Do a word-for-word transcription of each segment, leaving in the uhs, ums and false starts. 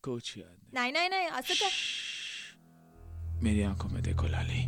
कुछ याद नहीं। नाही नाही नाही असं काय? मेरी आंखों में देखो लाली।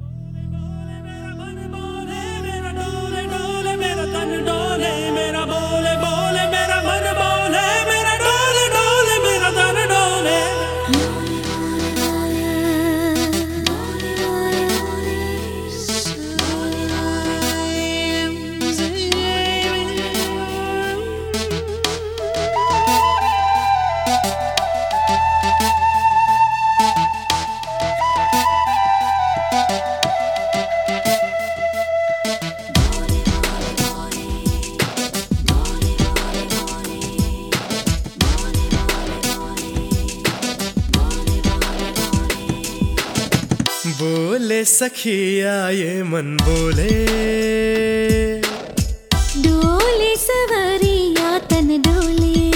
बोले सखिया ये मन बोले, डोले सवरिया तन डोले।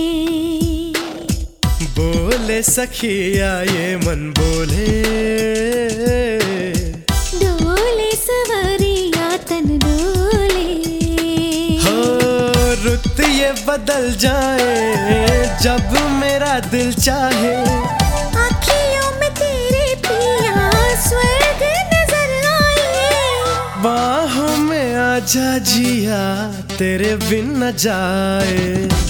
बोले सखिया ये मन बोले, डोले सवरिया तन डोले। हो रुत ये बदल जाए जब मेरा दिल चाहे, स्वर्ग नजर आए। बाहों में आजा जिया तेरे बिन न जाए।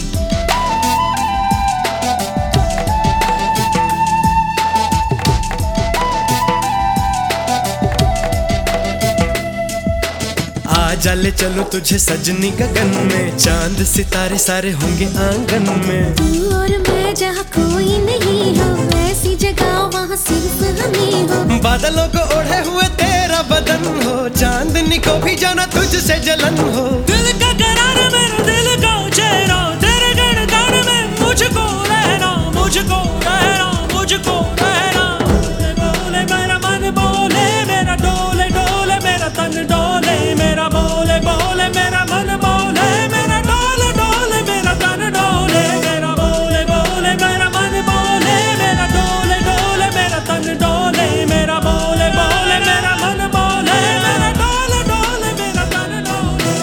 आजा ले चलो तुझे सजनी गगन में, चांद सितारे सारे होंगे आंगन में। तू और मैं जहाँ कोई नहीं हो, ऐसी जगह वहाँ सिर्फ हम ही हो। बादलों को ओढ़े हुए तेरा बदन हो, चांदनी को भी जाना तुझसे जलन हो। दिल का करार मेरा दिल का चेहरा, तेरे गणगान में मुझको रहना, मुझको रहना, मुझको रहना। बोले मेरा मन बोले, मेरा डोले डोले मेरा तन डोले, मेरा बोले बोले मेरा मन बोले, मेरा डोले डोले मेरा तन डोले, मेरा बोले बोले मेरा मन बोले, मेरा डोले डोले मेरा तन डोले, मेरा बोले बोले मेरा मन बोले, मेरा डोले डोले मेरा तन डोले।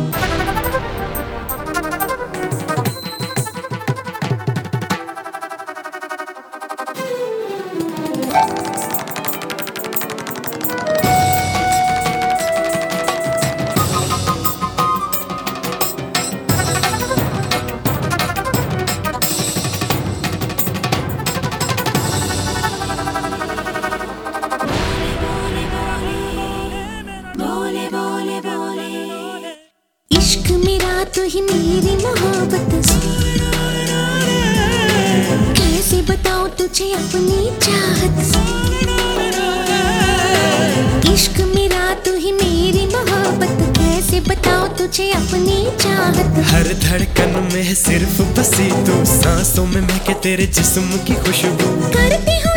इश्क मेरा तू ही मेरी मोहब्बत, कैसे बताऊं तुझे अपनी चाहत। इश्क मेरा तू ही मेरी मोहब्बत, कैसे बताऊं तुझे अपनी चाहत। हर धड़कन में है सिर्फ बसी तू, सांसों में महके तेरे जिस्म की खुशबू। करती हूँ